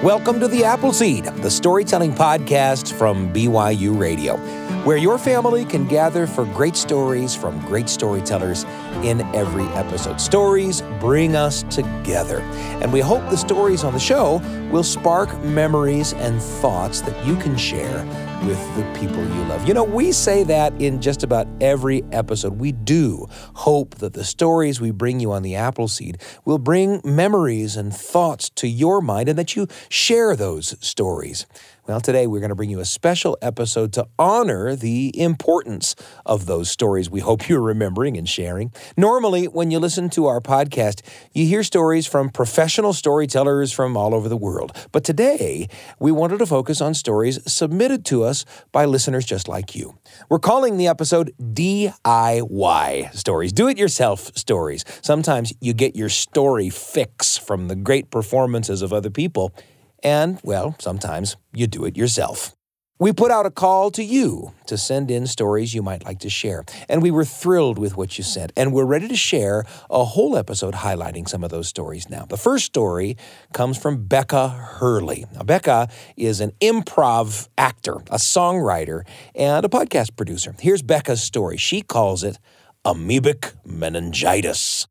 Welcome to The Appleseed, the storytelling podcast from BYU Radio, where your family can gather for great stories from great storytellers in every episode. Stories bring us together, and we hope the stories on the show will spark memories and thoughts that you can share with the people you love. You know, we say that in just about every episode. We do hope that the stories we bring you on The Appleseed will bring memories and thoughts to your mind and that you share those stories. Well, today we're going to bring you a special episode to honor the importance of those stories we hope you're remembering and sharing. Normally, when you listen to our podcast, you hear stories from professional storytellers from all over the world. But today, we wanted to focus on stories submitted to us by listeners just like you. We're calling the episode DIY stories, do-it-yourself stories. Sometimes you get your story fix from the great performances of other people. And, well, sometimes you do it yourself. We put out a call to you to send in stories you might like to share. And we were thrilled with what you sent. And we're ready to share a whole episode highlighting some of those stories now. The first story comes from Becca Hurley. Now, Becca is an improv actor, a songwriter, and a podcast producer. Here's Becca's story. She calls it amoebic meningitis.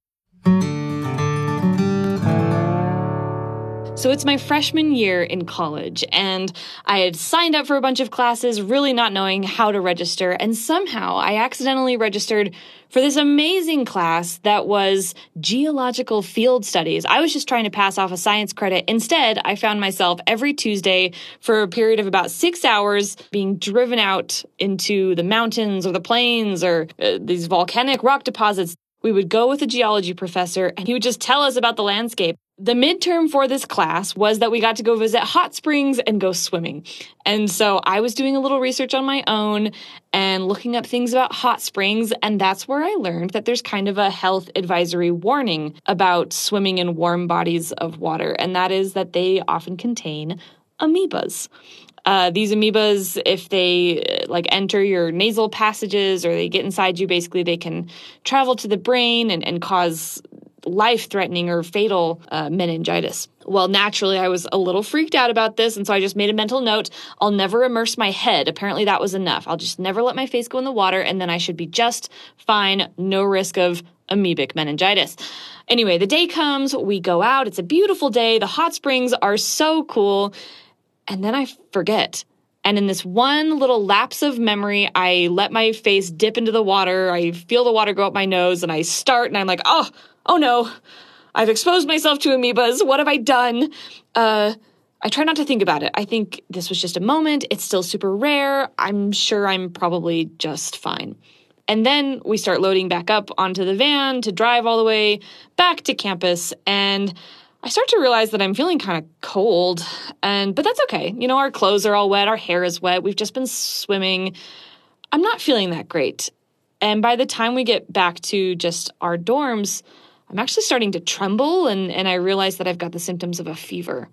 So it's my freshman year in college, and I had signed up for a bunch of classes, really not knowing how to register, and somehow I accidentally registered for this amazing class that was geological field studies. I was just trying to pass off a science credit. Instead, I found myself every Tuesday for a period of about 6 hours being driven out into the mountains or the plains or these volcanic rock deposits. We would go with a geology professor, and he would just tell us about the landscape. The midterm for this class was that we got to go visit hot springs and go swimming. And so I was doing a little research on my own and looking up things about hot springs, and that's where I learned that there's kind of a health advisory warning about swimming in warm bodies of water, and that is that they often contain amoebas. These amoebas, if they enter your nasal passages or they get inside you, basically they can travel to the brain and cause life-threatening or fatal meningitis. Well, naturally, I was a little freaked out about this, and so I just made a mental note. I'll never immerse my head. Apparently, that was enough. I'll just never let my face go in the water, and then I should be just fine. No risk of amoebic meningitis. Anyway, the day comes. We go out. It's a beautiful day. The hot springs are so cool. And then I forget. And in this one little lapse of memory, I let my face dip into the water. I feel the water go up my nose, and I start, and I'm like, oh no, I've exposed myself to amoebas. What have I done? I try not to think about it. I think this was just a moment. It's still super rare. I'm sure I'm probably just fine. And then we start loading back up onto the van to drive all the way back to campus, and I start to realize that I'm feeling kind of cold, but that's okay. You know, our clothes are all wet, our hair is wet, we've just been swimming. I'm not feeling that great. And by the time we get back to just our dorms, I'm actually starting to tremble, and I realize that I've got the symptoms of a fever.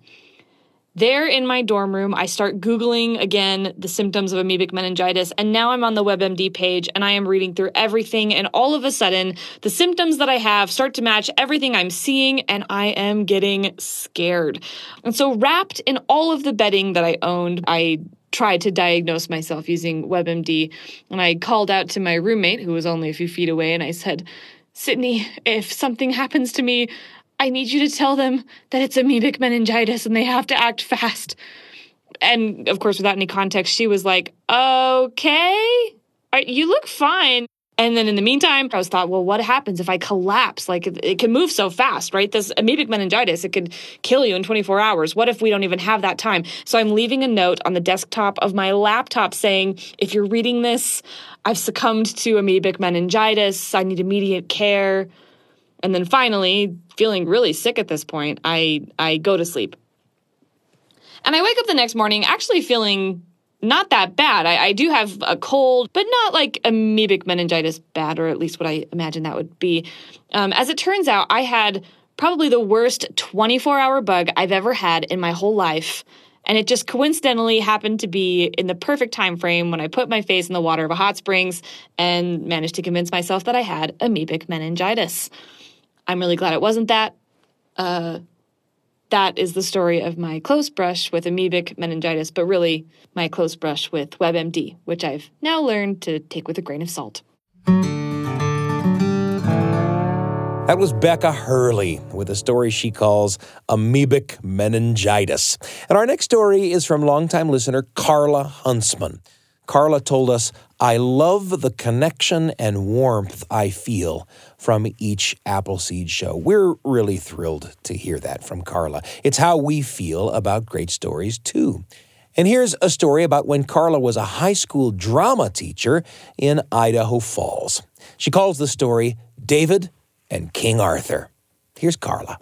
There in my dorm room, I start Googling again the symptoms of amoebic meningitis, and now I'm on the WebMD page, and I am reading through everything, and all of a sudden, the symptoms that I have start to match everything I'm seeing, and I am getting scared. And so wrapped in all of the bedding that I owned, I tried to diagnose myself using WebMD, and I called out to my roommate, who was only a few feet away, and I said, Sydney, if something happens to me, I need you to tell them that it's amoebic meningitis and they have to act fast. And of course, without any context, she was like, okay, you look fine. And then in the meantime, I was thought, well, what happens if I collapse? Like, it can move so fast, right? This amoebic meningitis, it could kill you in 24 hours. What if we don't even have that time? So I'm leaving a note on the desktop of my laptop saying, if you're reading this, I've succumbed to amoebic meningitis. I need immediate care. And then finally, feeling really sick at this point, I go to sleep. And I wake up the next morning actually feeling not that bad. I do have a cold, but not like amoebic meningitis bad, or at least what I imagine that would be. As it turns out, I had probably the worst 24-hour bug I've ever had in my whole life. And it just coincidentally happened to be in the perfect time frame when I put my face in the water of a hot springs and managed to convince myself that I had amoebic meningitis. I'm really glad it wasn't that. that is the story of my close brush with amoebic meningitis, but really my close brush with WebMD, which I've now learned to take with a grain of salt. That was Becca Hurley with a story she calls amoebic meningitis. And our next story is from longtime listener Carla Huntsman. Carla told us, "I love the connection and warmth I feel from each Appleseed show." We're really thrilled to hear that from Carla. It's how we feel about great stories, too. And here's a story about when Carla was a high school drama teacher in Idaho Falls. She calls the story David and King Arthur. Here's Carla.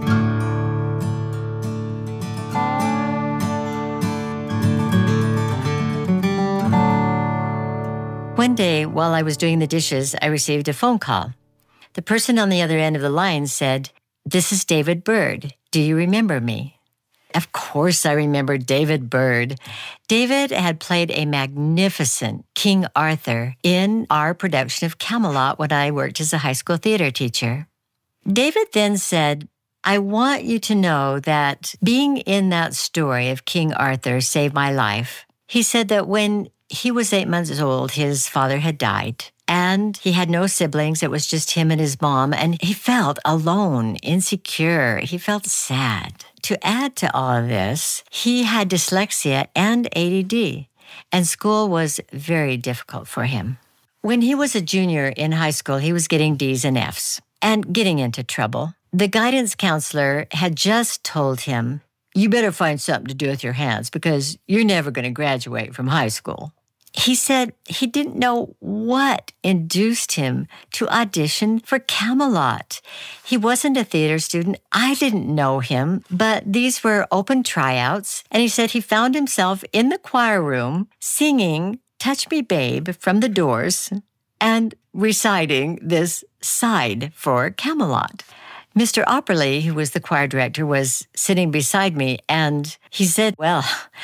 One day, while I was doing the dishes, I received a phone call. The person on the other end of the line said, "This is David Byrd. Do you remember me?" Of course I remembered David Byrd. David had played a magnificent King Arthur in our production of Camelot when I worked as a high school theater teacher. David then said, "I want you to know that being in that story of King Arthur saved my life." He said that when he was 8 months old, his father had died, and he had no siblings. It was just him and his mom, and he felt alone, insecure. He felt sad. To add to all of this, he had dyslexia and ADD, and school was very difficult for him. When he was a junior in high school, he was getting D's and F's and getting into trouble. The guidance counselor had just told him, "You better find something to do with your hands because you're never going to graduate from high school." He said he didn't know what induced him to audition for Camelot. He wasn't a theater student. I didn't know him, but these were open tryouts. And he said he found himself in the choir room singing "Touch Me, Babe" from The Doors and reciting this side for Camelot. Mr. Opperly, who was the choir director, was sitting beside me, and he said, "Well,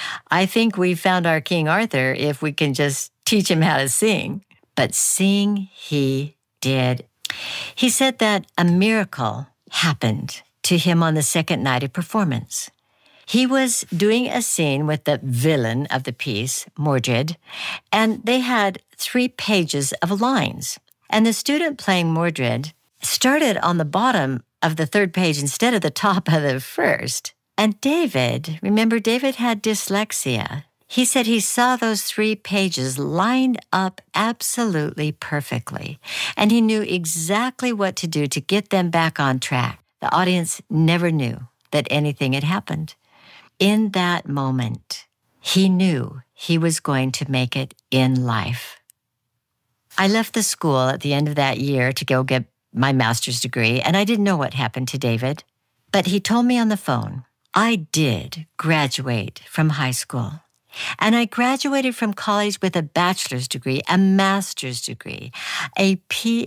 I think we found our King Arthur if we can just teach him how to sing." But sing he did. He said that a miracle happened to him on the second night of performance. He was doing a scene with the villain of the piece, Mordred, and they had 3 pages of lines. And the student playing Mordred started on the bottom of the 3rd page instead of the top of the 1st. And David, remember, David had dyslexia. He said he saw those 3 pages lined up absolutely perfectly, and he knew exactly what to do to get them back on track. The audience never knew that anything had happened. In that moment, he knew he was going to make it in life. I left the school at the end of that year to go get my master's degree, and I didn't know what happened to David. But he told me on the phone, I did graduate from high school. And I graduated from college with a bachelor's degree, a master's degree, a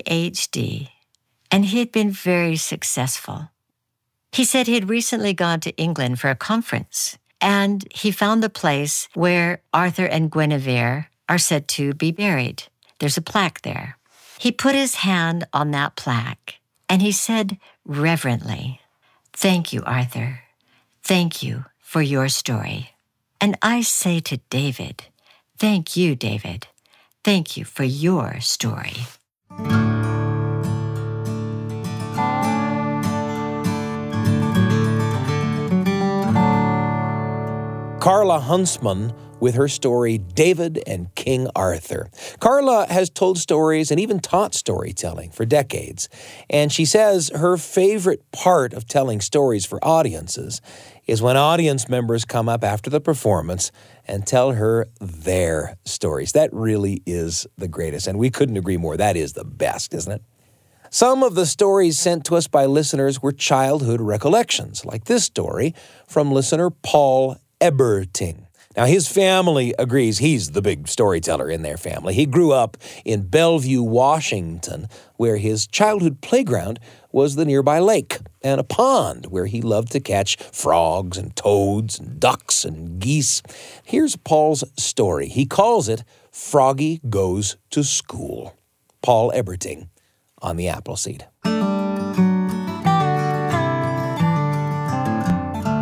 PhD. And he had been very successful. He said he had recently gone to England for a conference, and he found the place where Arthur and Guinevere are said to be buried. There's a plaque there. He put his hand on that plaque, and he said reverently, "Thank you, Arthur. Thank you for your story." And I say to David, thank you, David. Thank you for your story. Carla Huntsman with her story, David and King Arthur. Carla has told stories and even taught storytelling for decades. And she says her favorite part of telling stories for audiences is when audience members come up after the performance and tell her their stories. That really is the greatest. And we couldn't agree more. That is the best, isn't it? Some of the stories sent to us by listeners were childhood recollections, like this story from listener Paul Eberting. Now, his family agrees he's the big storyteller in their family. He grew up in Bellevue, Washington, where his childhood playground was the nearby lake and a pond where he loved to catch frogs and toads and ducks and geese. Here's Paul's story. He calls it Froggy Goes to School. Paul Eberting on the Appleseed.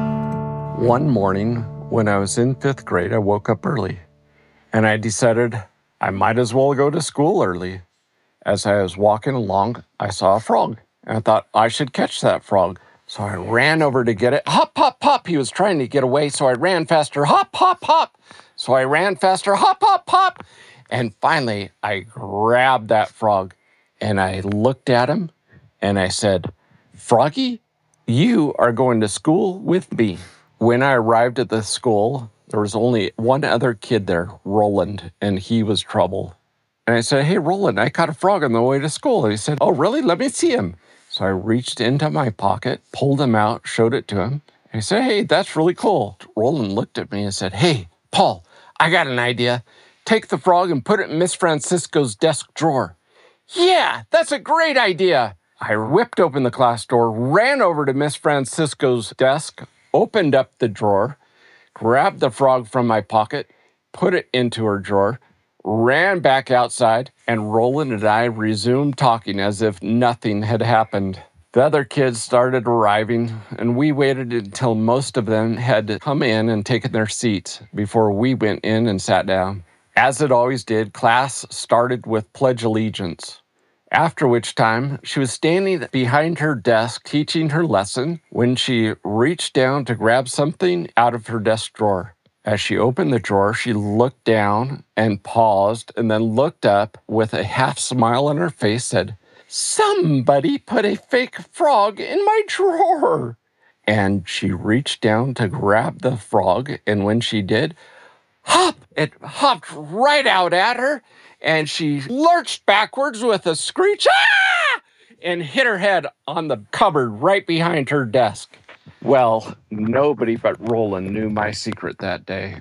One morning when I was in 5th grade, I woke up early and I decided I might as well go to school early. As I was walking along, I saw a frog and I thought I should catch that frog. So I ran over to get it. Hop, hop, hop. He was trying to get away, so I ran faster. Hop, hop, hop. So I ran faster. Hop, hop, hop. And finally, I grabbed that frog and I looked at him and I said, "Froggy, you are going to school with me." When I arrived at the school, there was only one other kid there, Roland, and he was trouble. And I said, "Hey, Roland, I caught a frog on the way to school." And he said, "Oh, really? Let me see him." So I reached into my pocket, pulled him out, showed it to him. And he said, "Hey, that's really cool." Roland looked at me and said, "Hey, Paul, I got an idea. Take the frog and put it in Miss Francisco's desk drawer." "Yeah, that's a great idea." I whipped open the class door, ran over to Miss Francisco's desk, opened up the drawer, grabbed the frog from my pocket, put it into her drawer, ran back outside, and Roland and I resumed talking as if nothing had happened. The other kids started arriving, and we waited until most of them had come in and taken their seats before we went in and sat down. As it always did, class started with Pledge Allegiance, after which time she was standing behind her desk teaching her lesson when she reached down to grab something out of her desk drawer. As she opened the drawer, she looked down and paused and then looked up with a half smile on her face, said, "Somebody put a fake frog in my drawer." And she reached down to grab the frog, and when she did, hop! It hopped right out at her, and she lurched backwards with a screech, "Ah!" and hit her head on the cupboard right behind her desk. Well, nobody but Roland knew my secret that day.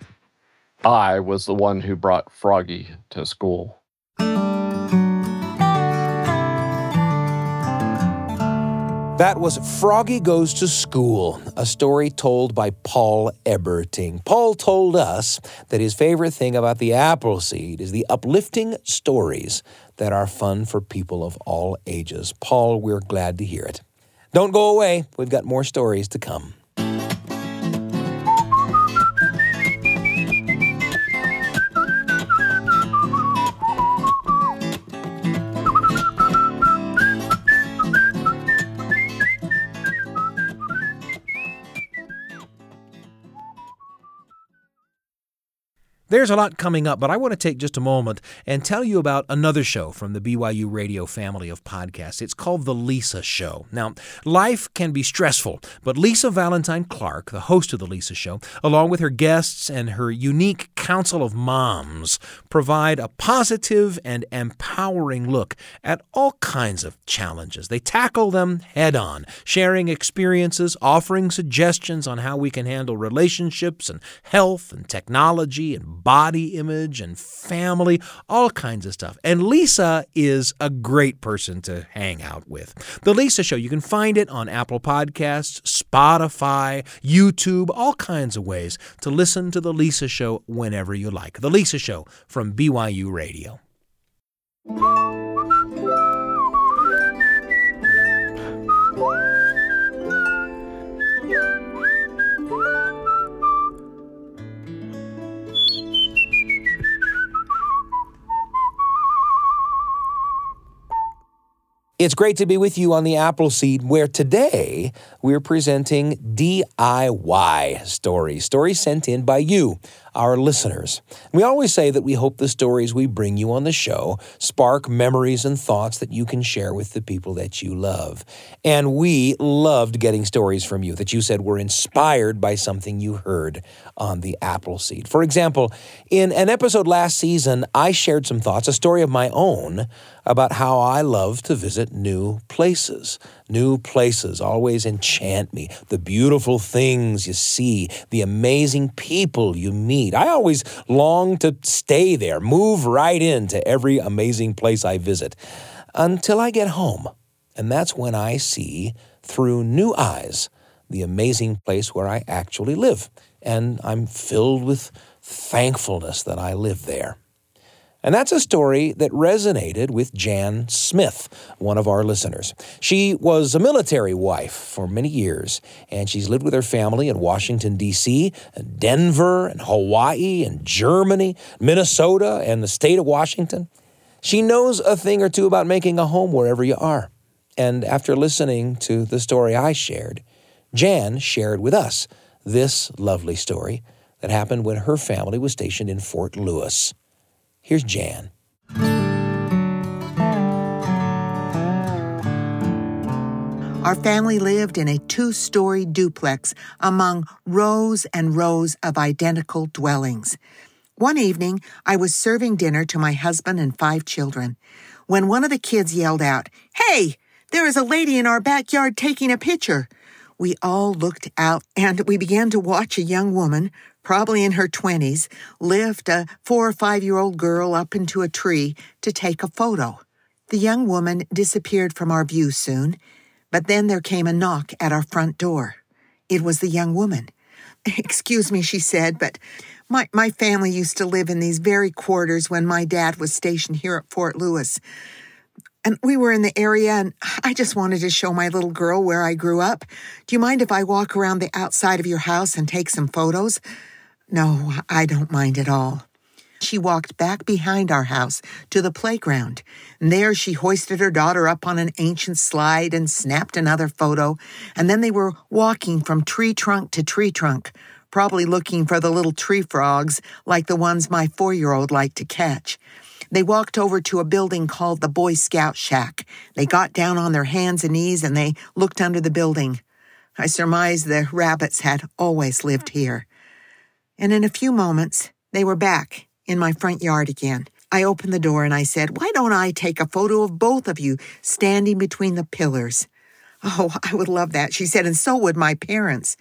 I was the one who brought Froggy to school. That was Froggy Goes to School, a story told by Paul Eberting. Paul told us that his favorite thing about the Appleseed is the uplifting stories that are fun for people of all ages. Paul, we're glad to hear it. Don't go away. We've got more stories to come. There's a lot coming up, but I want to take just a moment and tell you about another show from the BYU Radio family of podcasts. It's called The Lisa Show. Now, life can be stressful, but Lisa Valentine Clark, the host of The Lisa Show, along with her guests and her unique council of moms, provide a positive and empowering look at all kinds of challenges. They tackle them head on, sharing experiences, offering suggestions on how we can handle relationships and health and technology and body image and family, all kinds of stuff. And Lisa is a great person to hang out with. The Lisa Show, you can find it on Apple Podcasts, Spotify, YouTube, all kinds of ways to listen to The Lisa Show whenever you like. The Lisa Show from BYU Radio. It's great to be with you on the Appleseed, where today we're presenting DIY stories sent in by you, our listeners. We always say that we hope the stories we bring you on the show spark memories and thoughts that you can share with the people that you love. And we loved getting stories from you that you said were inspired by something you heard on the Appleseed. For example, in an episode last season, I shared some thoughts, a story of my own, about how I love to visit new places. New places always enchant me. The beautiful things you see, the amazing people you meet. I always long to stay there, move right into every amazing place I visit, until I get home. And that's when I see, through new eyes, the amazing place where I actually live. And I'm filled with thankfulness that I live there. And that's a story that resonated with Jan Smith, one of our listeners. She was a military wife for many years, and she's lived with her family in Washington, D.C., and Denver, and Hawaii, and Germany, Minnesota, and the state of Washington. She knows a thing or two about making a home wherever you are. And after listening to the story I shared, Jan shared with us this lovely story that happened when her family was stationed in Fort Lewis. Here's Jan. Our family lived in a 2-story duplex among rows and rows of identical dwellings. One evening, I was serving dinner to my husband and 5 children when one of the kids yelled out, "Hey, there is a lady in our backyard taking a picture." We all looked out and we began to watch a young woman, probably in her 20s, lift a 4 or 5-year-old girl up into a tree to take a photo. The young woman disappeared from our view soon, but then there came a knock at our front door. It was the young woman. "Excuse me," she said, "but my family used to live in these very quarters when my dad was stationed here at Fort Lewis. And we were in the area, and I just wanted to show my little girl where I grew up. Do you mind if I walk around the outside of your house and take some photos?" "No, I don't mind at all." She walked back behind our house to the playground, and there she hoisted her daughter up on an ancient slide and snapped another photo, and then they were walking from tree trunk to tree trunk, probably looking for the little tree frogs like the ones my 4-year-old liked to catch. They walked over to a building called the Boy Scout Shack. They got down on their hands and knees and they looked under the building. I surmised the rabbits had always lived here. And in a few moments, they were back in my front yard again. I opened the door and I said, "Why don't I take a photo of both of you standing between the pillars?" "Oh, I would love that," she said, "and so would my parents."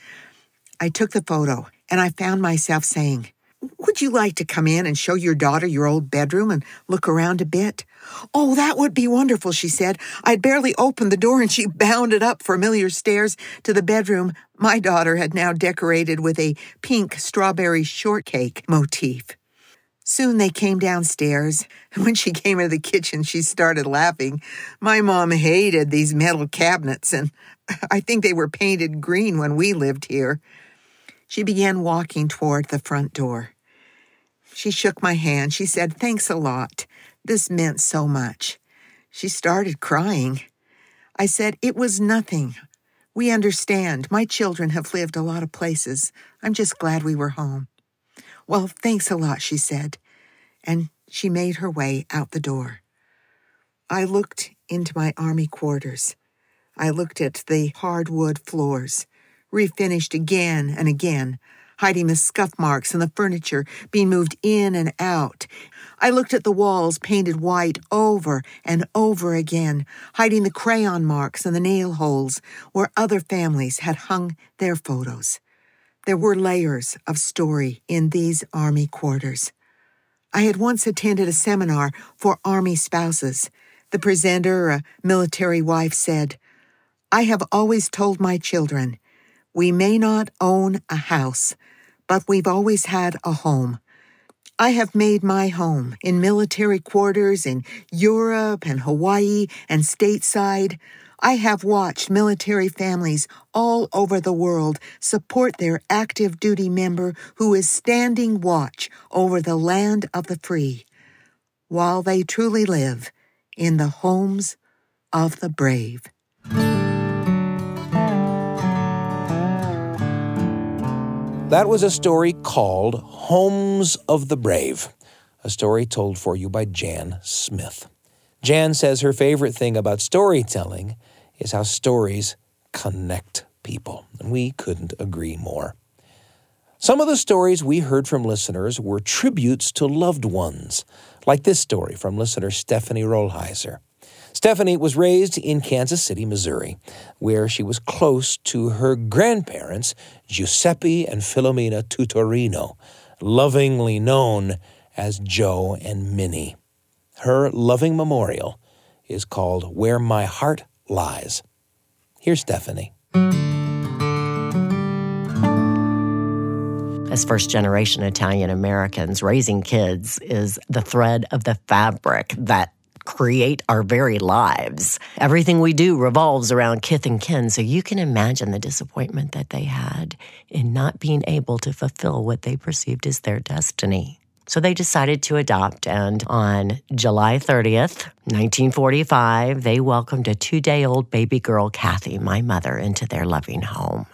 I took the photo and I found myself saying, "Would you like to come in and show your daughter your old bedroom and look around a bit?" "Oh, that would be wonderful," she said. I'd barely opened the door and she bounded up familiar stairs to the bedroom my daughter had now decorated with a pink strawberry shortcake motif. Soon they came downstairs, and when she came into the kitchen, she started laughing. My mom hated these metal cabinets, and I think they were painted green when we lived here. She began walking toward the front door. She shook my hand. She said, "Thanks a lot. This meant so much." She started crying. I said, "It was nothing. We understand. My children have lived a lot of places. I'm just glad we were home." "Well, thanks a lot," she said, and she made her way out the door. I looked into my Army quarters. I looked at the hardwood floors, refinished again and again, hiding the scuff marks and the furniture being moved in and out. I looked at the walls painted white over and over again, hiding the crayon marks and the nail holes where other families had hung their photos. There were layers of story in these Army quarters. I had once attended a seminar for Army spouses. The presenter, a military wife, said, "I have always told my children, we may not own a house, but we've always had a home. I have made my home in military quarters in Europe and Hawaii and stateside. I have watched military families all over the world support their active duty member who is standing watch over the land of the free, while they truly live in the homes of the brave." That was a story called Homes of the Brave, a story told for you by Jan Smith. Jan says her favorite thing about storytelling is how stories connect people, and we couldn't agree more. Some of the stories we heard from listeners were tributes to loved ones, like this story from listener Stephanie Rollheiser. Stephanie was raised in Kansas City, Missouri, where she was close to her grandparents, Giuseppe and Filomena Tutorino, lovingly known as Joe and Minnie. Her loving memorial is called Where My Heart Lies. Here's Stephanie. As first-generation Italian Americans, raising kids is the thread of the fabric that create our very lives. Everything we do revolves around kith and kin, so you can imagine the disappointment that they had in not being able to fulfill what they perceived as their destiny. So they decided to adopt, and on July 30th, 1945, they welcomed a 2-day-old baby girl, Kathy, my mother, into their loving home.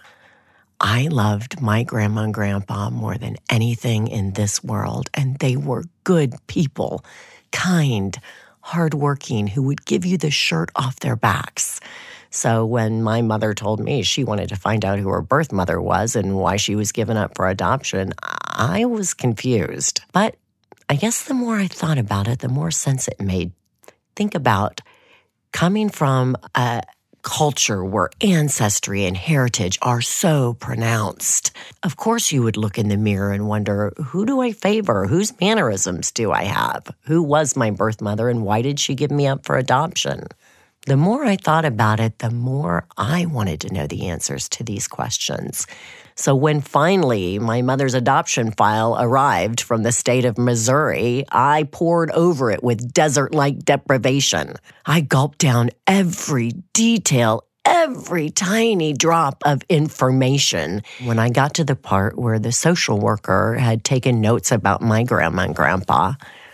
I loved my grandma and grandpa more than anything in this world, and they were good people, kind, hardworking, who would give you the shirt off their backs. So when my mother told me she wanted to find out who her birth mother was and why she was given up for adoption, I was confused. But I guess the more I thought about it, the more sense it made. Think about coming from a culture where ancestry and heritage are so pronounced. Of course you would look in the mirror and wonder, who do I favor? Whose mannerisms do I have? Who was my birth mother and why did she give me up for adoption? The more I thought about it, the more I wanted to know the answers to these questions. So when finally my mother's adoption file arrived from the state of Missouri, I pored over it with desert-like deprivation. I gulped down every detail, every tiny drop of information. When I got to the part where the social worker had taken notes about my grandma and grandpa,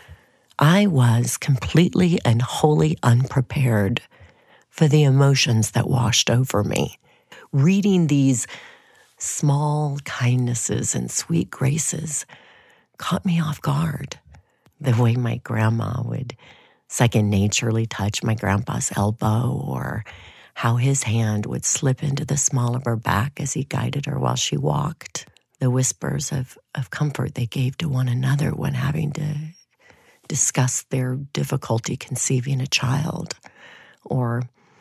I was completely and wholly unprepared for the emotions that washed over me. Reading these small kindnesses and sweet graces caught me off guard. The way my grandma would second-naturally touch my grandpa's elbow, or how his hand would slip into the small of her back as he guided her while she walked. The whispers of comfort they gave to one another when having to discuss their difficulty conceiving a child, or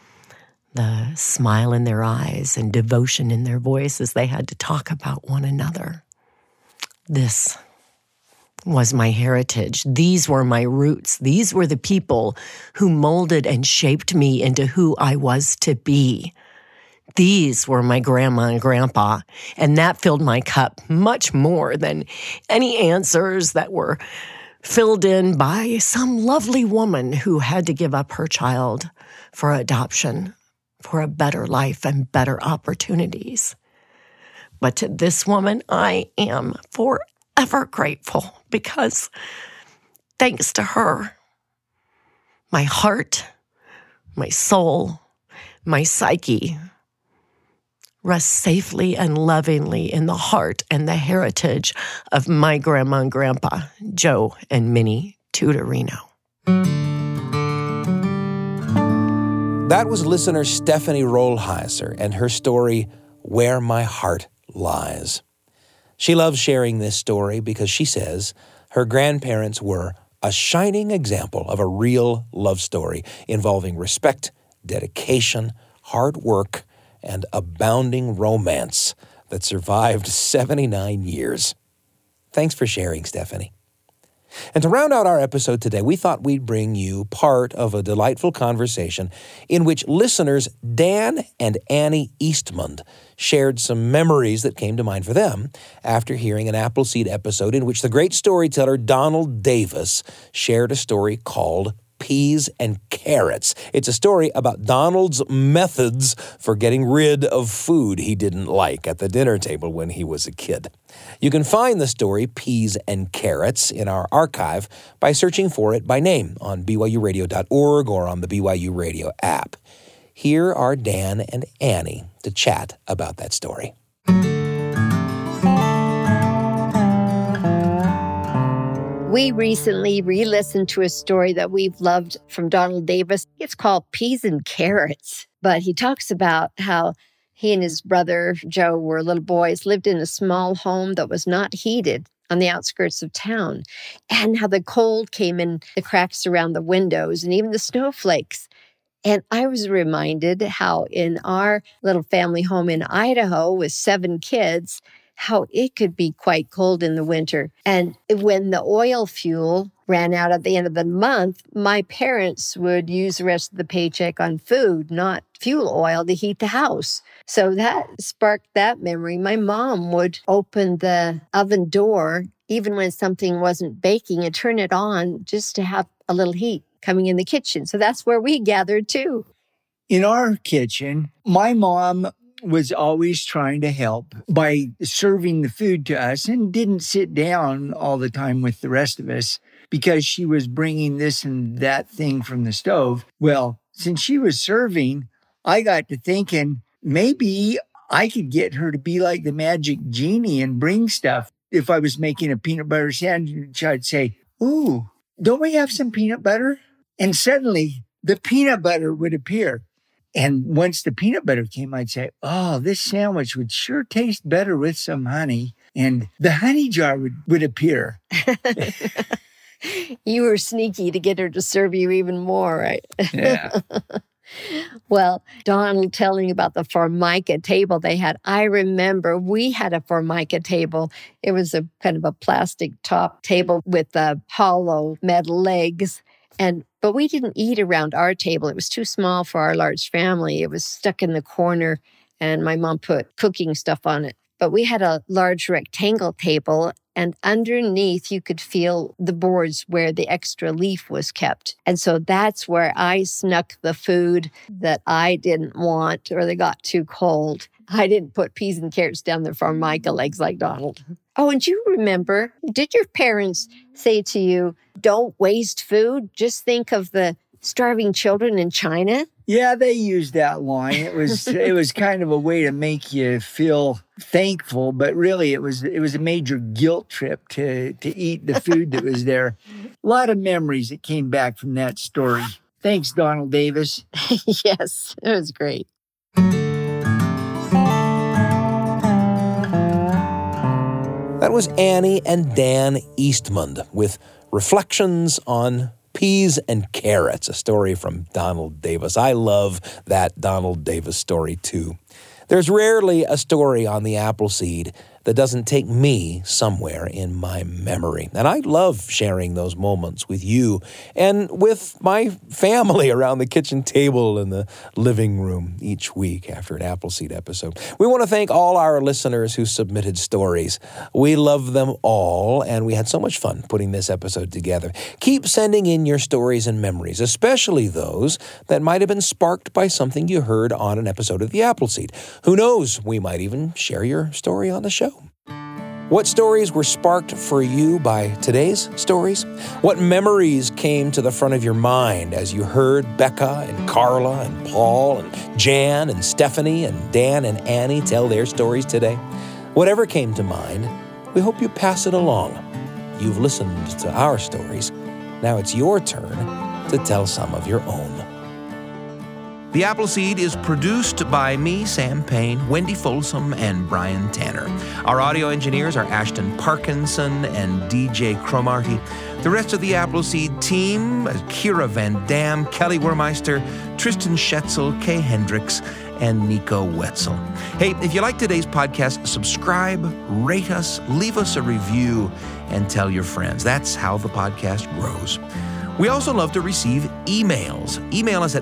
the smile in their eyes and devotion in their voice as they had to talk about one another. This was my heritage. These were my roots. These were the people who molded and shaped me into who I was to be. These were my grandma and grandpa, and that filled my cup much more than any answers that were filled in by some lovely woman who had to give up her child for adoption, for a better life and better opportunities. But to this woman, I am forever grateful, because thanks to her, my heart, my soul, my psyche rests safely and lovingly in the heart and the heritage of my grandma and grandpa, Joe and Minnie Tutorino. That was listener Stephanie Rollheiser and her story, Where My Heart Lies. She loves sharing this story because she says her grandparents were a shining example of a real love story involving respect, dedication, hard work, and abounding romance that survived 79 years. Thanks for sharing, Stephanie. And to round out our episode today, we thought we'd bring you part of a delightful conversation in which listeners Dan and Annie Eastmond shared some memories that came to mind for them after hearing an Appleseed episode in which the great storyteller Donald Davis shared a story called Peas and Carrots. It's a story about Donald's methods for getting rid of food he didn't like at the dinner table when he was a kid. You can find the story Peas and Carrots in our archive by searching for it by name on BYURadio.org or on the BYU Radio app. Here are Dan and Annie to chat about that story. We recently re-listened to a story that we've loved from Donald Davis. It's called Peas and Carrots. But he talks about how he and his brother, Joe, were little boys, lived in a small home that was not heated on the outskirts of town, and how the cold came in the cracks around the windows and even the snowflakes. And I was reminded how in our little family home in Idaho with 7 kids, how it could be quite cold in the winter. And when the oil fuel ran out at the end of the month, my parents would use the rest of the paycheck on food, not fuel oil, to heat the house. So that sparked that memory. My mom would open the oven door even when something wasn't baking and turn it on just to have a little heat coming in the kitchen. So that's where we gathered too. In our kitchen, my mom was always trying to help by serving the food to us and didn't sit down all the time with the rest of us because she was bringing this and that thing from the stove. Well, since she was serving, I got to thinking maybe I could get her to be like the magic genie and bring stuff. If I was making a peanut butter sandwich, I'd say, "Ooh, don't we have some peanut butter?" And suddenly the peanut butter would appear. And once the peanut butter came, I'd say, "Oh, this sandwich would sure taste better with some honey." And the honey jar would appear. You were sneaky to get her to serve you even more, right? Yeah. Well, Donald telling about the Formica table they had. I remember we had a Formica table. It was a kind of a plastic top table with hollow metal legs. But we didn't eat around our table. It was too small for our large family. It was stuck in the corner, and my mom put cooking stuff on it. But we had a large rectangle table, and underneath you could feel the boards where the extra leaf was kept. And so that's where I snuck the food that I didn't want or that got too cold. I didn't put peas and carrots down the Formica legs like Donald. Oh, and you remember, did your parents say to you, "Don't waste food, just think of the starving children in China"? Yeah, they used that line. It was kind of a way to make you feel thankful, but really it was a major guilt trip to eat the food that was there. A lot of memories that came back from that story. Thanks, Donald Davis. Yes, it was great. That was Annie and Dan Eastmond with Reflections on Peas and Carrots, a story from Donald Davis. I love that Donald Davis story, too. There's rarely a story on the Appleseed that doesn't take me somewhere in my memory. And I love sharing those moments with you and with my family around the kitchen table in the living room each week after an Appleseed episode. We want to thank all our listeners who submitted stories. We love them all, and we had so much fun putting this episode together. Keep sending in your stories and memories, especially those that might have been sparked by something you heard on an episode of the Appleseed. Who knows, we might even share your story on the show. What stories were sparked for you by today's stories? What memories came to the front of your mind as you heard Becca and Carla and Paul and Jan and Stephanie and Dan and Annie tell their stories today? Whatever came to mind, we hope you pass it along. You've listened to our stories. Now it's your turn to tell some of your own. The Appleseed is produced by me, Sam Payne, Wendy Folsom, and Brian Tanner. Our audio engineers are Ashton Parkinson and DJ Cromarty. The rest of the Appleseed team, Kira Van Dam, Kelly Wermeister, Tristan Schetzel, Kay Hendricks, and Nico Wetzel. Hey, if you like today's podcast, subscribe, rate us, leave us a review, and tell your friends. That's how the podcast grows. We also love to receive emails. Email us at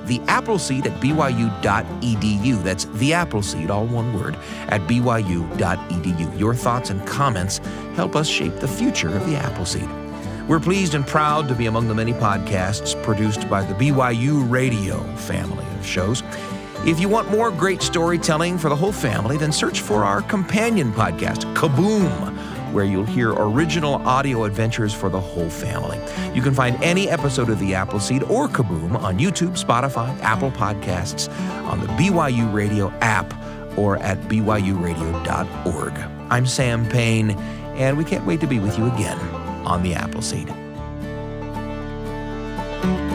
theappleseed@byu.edu. That's theappleseed, all one word, at byu.edu. Your thoughts and comments help us shape the future of the Appleseed. We're pleased and proud to be among the many podcasts produced by the BYU Radio family of shows. If you want more great storytelling for the whole family, then search for our companion podcast, Kaboom, where you'll hear original audio adventures for the whole family. You can find any episode of The Appleseed or Kaboom on YouTube, Spotify, Apple Podcasts, on the BYU Radio app, or at byuradio.org. I'm Sam Payne, and we can't wait to be with you again on The Appleseed.